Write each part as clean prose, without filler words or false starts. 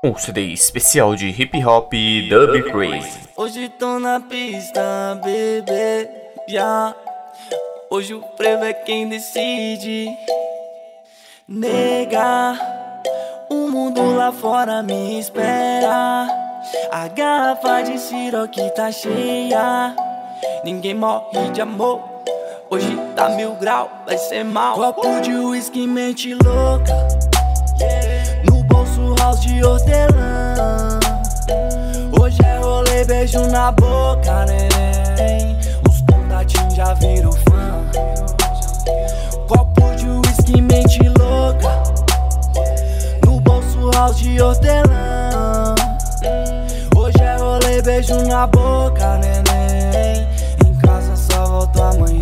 Um CD especial de hip hop Dub Crazy. Hoje tô na pista, bebê, já. Hoje o frevo é quem decide. Nega, o mundo lá fora me espera. A garrafa de Ciroc tá cheia. Ninguém morre de amor. Hoje tá 1000 graus, vai ser mal. Copo de uísque, mente louca. No bolso, house de hortelã. Hoje é rolê, beijo na boca, neném. Os contatinhos já viram fã. Copo de uísque, mente louca. No bolso, house de hortelã. Hoje é rolê, beijo na boca, neném. Em casa só volto amanhã.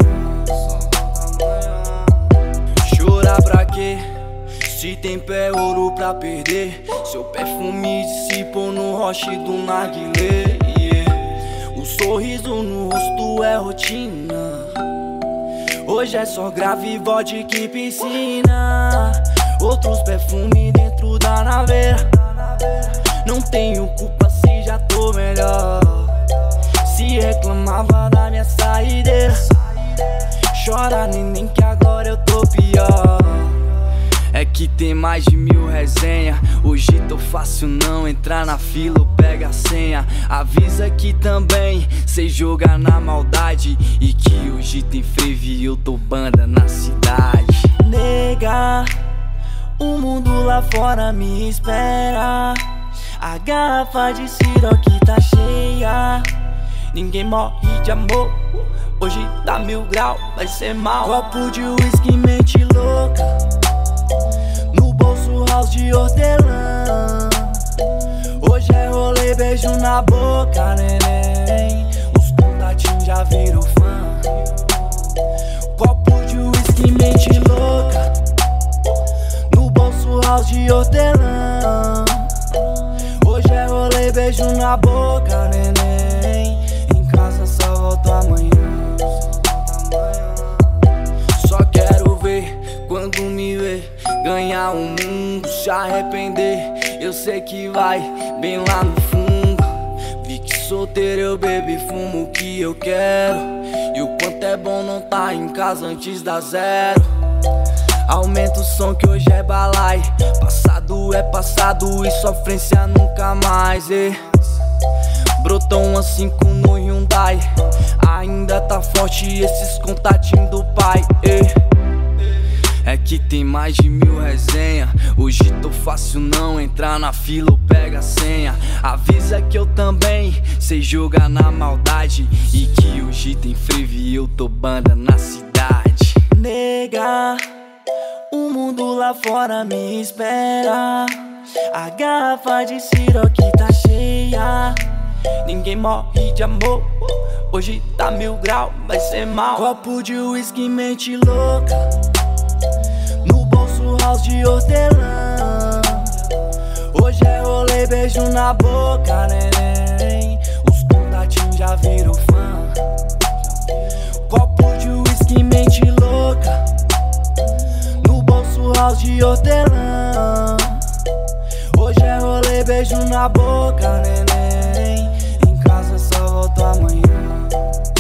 Chorar pra quê? Se tem pé, ouro pra perder. Seu perfume dissipou no roche do narguilé, yeah. O sorriso no rosto é rotina. Hoje é só grave, vodka e piscina. Outros perfumes dentro da naveira. Não tenho culpa se já tô melhor. Se reclamava da minha saideira. Chora, neném, que agora eu tô pior. É que tem mais de 1000 resenha. Hoje tô fácil não entrar na fila ou pega a senha. Avisa que também cê joga na maldade. E que hoje tem frevo e eu tô banda na cidade. Nega, o mundo lá fora me espera. A garrafa de Ciroc tá cheia. Ninguém morre de amor. Hoje tá 1000 graus, vai ser mal. Copo de uísque, mente louca. No bolso, house de hortelã. Hoje é rolê, beijo na boca, neném. Os contatinhos já viram fã. Copo de uísque, mente louca. No bolso, house de hortelã. Hoje é rolê, beijo na boca, neném. Em casa só volto amanhã. Só quero ver quando me ver ganhar o mundo, se arrepender. Eu sei que vai bem lá no fundo. Vi que solteiro eu bebo e fumo o que eu quero. E o quanto é bom não tá em casa antes da zero. Aumenta o som que hoje é balai. Passado é passado e sofrência nunca mais, Brotou uma 5 no Hyundai. Ainda tá forte esses contatinhos do pai, É que tem mais de 1000 resenha. Hoje tô fácil não entrar na fila ou pega a senha. Avisa que eu também sei jogar na maldade. E que hoje tem frevo e eu tô banda na cidade. Nega, o mundo lá fora me espera. A garrafa de Ciroc tá cheia. Ninguém morre de amor. Hoje tá 1000 graus, vai ser mal. Copo de uísque, mente louca. No bolso, house de hortelã. Hoje é rolê, beijo na boca, neném. Os contatinhos já viram fã. Copo de uísque, mente louca. No bolso, house de hortelã. Hoje é rolê, beijo na boca, neném. Em casa só volto amanhã.